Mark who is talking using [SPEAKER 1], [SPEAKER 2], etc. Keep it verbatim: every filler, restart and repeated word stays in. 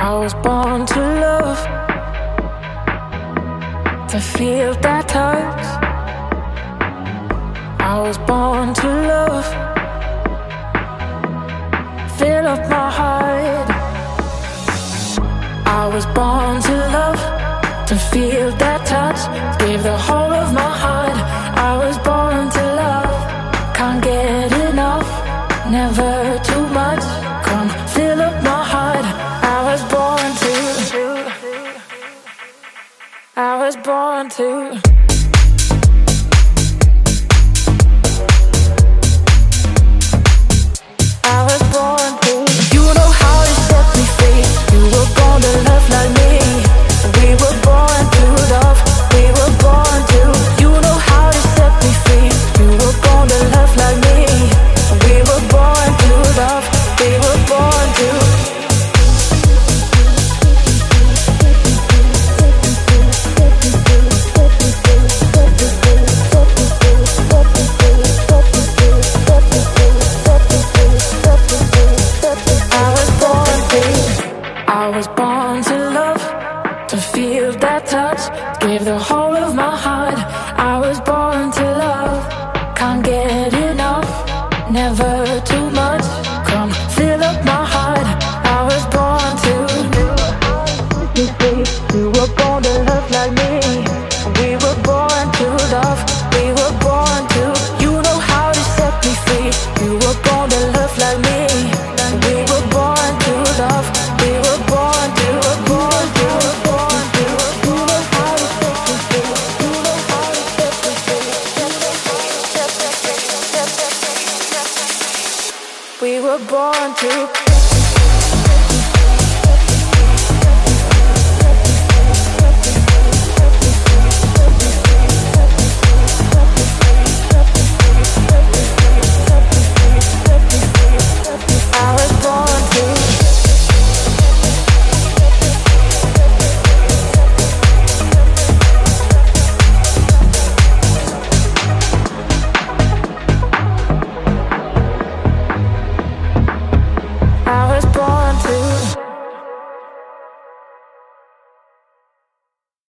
[SPEAKER 1] I was born to love, to feel that touch. I was born to love, fill up my heart. I was born to love, to feel that touch, give the whole of my heart. I was born to love, can't get enough, never too much. Come fill up my heart. I was born to, I was born to. I was born to. You know how to set me free. You were born to love like me. We were born to love. We were born to. You know how to set me free. You were born to love like me. We were born to love. We were born to. I was born to love, to feel that touch, give the whole of my heart. I was born to love, can't get enough, never too much. Come fill up my heart. I was born to. You were born to love like me. We were born to love. We were born to. You know how to set me free. You were born to love like me. We were born to love. We were born to, born to, born to. You know how to set me free. You know how to set me free. We were born to.